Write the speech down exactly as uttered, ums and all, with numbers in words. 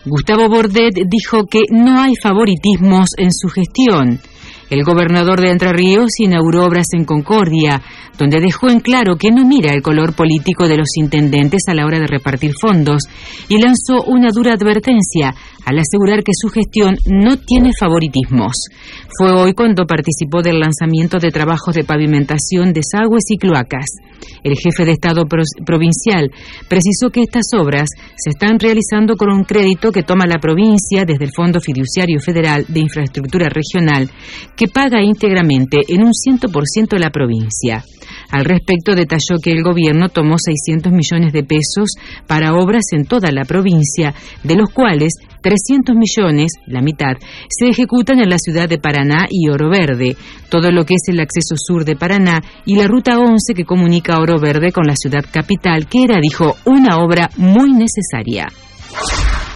Gustavo Bordet dijo que no hay favoritismos en su gestión. El gobernador de Entre Ríos inauguró obras en Concordia, donde dejó en claro que no mira el color político de los intendentes a la hora de repartir fondos, y lanzó una dura advertencia al asegurar que su gestión no tiene favoritismos. Fue hoy cuando participó del lanzamiento de trabajos de pavimentación, desagües y cloacas. El jefe de Estado provincial precisó que estas obras se están realizando con un crédito que toma la provincia desde el Fondo Fiduciario Federal de Infraestructura Regional, que paga íntegramente en un cien por ciento la provincia. Al respecto, detalló que el gobierno tomó seiscientos millones de pesos para obras en toda la provincia, de los cuales trescientos millones, la mitad, se ejecutan en la ciudad de Paraná y Oro Verde, todo lo que es el acceso sur de Paraná y la ruta once que comunica Oro Verde con la ciudad capital, que era, dijo, una obra muy necesaria.